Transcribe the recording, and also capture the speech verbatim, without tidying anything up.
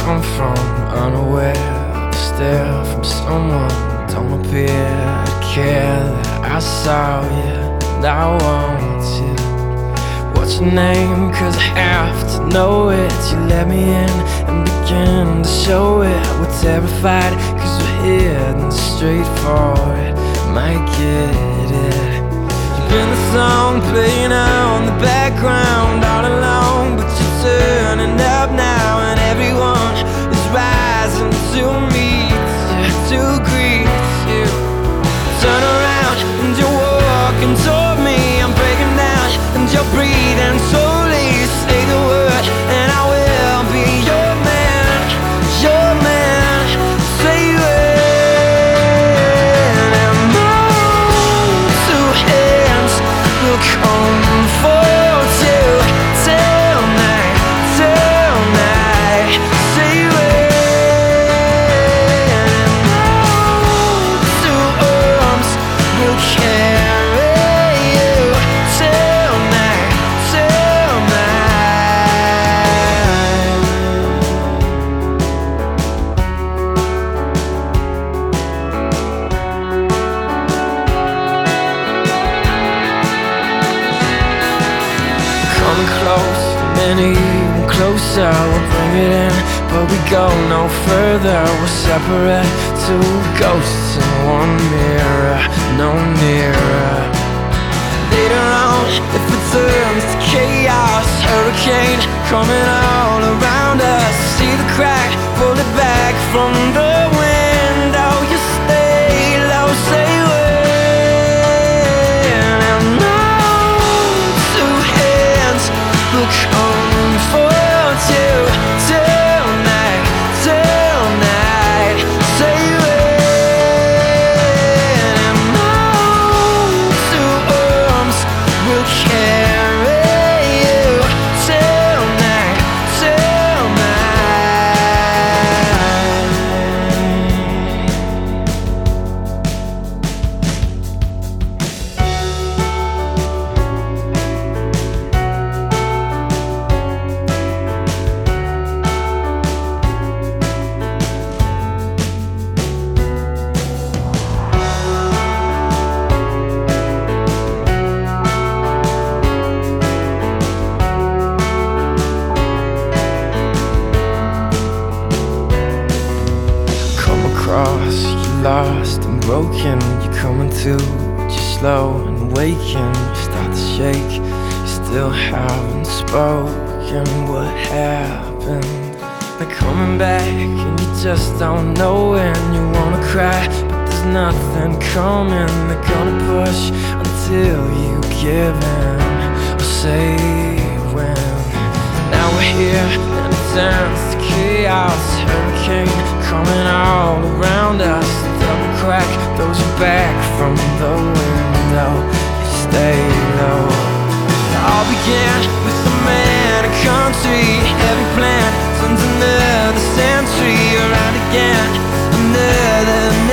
come from unaware, a stare from someone. Don't appear to care that I saw you and I want you. What's your name? Cause I have to know it. You let me in and begin to show it. We're terrified cause we're heading straight for it. Might get it. You've been the song playing on the background all along, but you're turning up now and everyone is rising to meet you, to greet you. Turn around and you're walking toward me. I'm breaking down and you're breathing slowly. Say the word and I will be your man, your man. Say when and move two hands will comfort you till night, till night. Say when and move two arms will carry you till night, till night. Coming close, and even closer, we'll bring it in, but we go no further. We're separate, two ghosts in one mirror, no nearer. Later on, if it turns to chaos, hurricane coming all around us. See the crack, pull it back from the window. You stay low, say when and move two hands will comfort you till night, till night. Say when and move two arms will carry you till night, till night. Come across, you're lost and broken. You're coming to, but you're slow and waking. You start to shake, you still haven't spoken. What happened? They're coming back and you just don't know when. You wanna cry, but there's nothing coming. They're gonna push until you give in, or say when. Now we're here and it turns to chaos. Hurricane coming all around us. Double crack throws you back from the window. You stay low. It all began with a man, a country. Every plan turns another century. Around again, another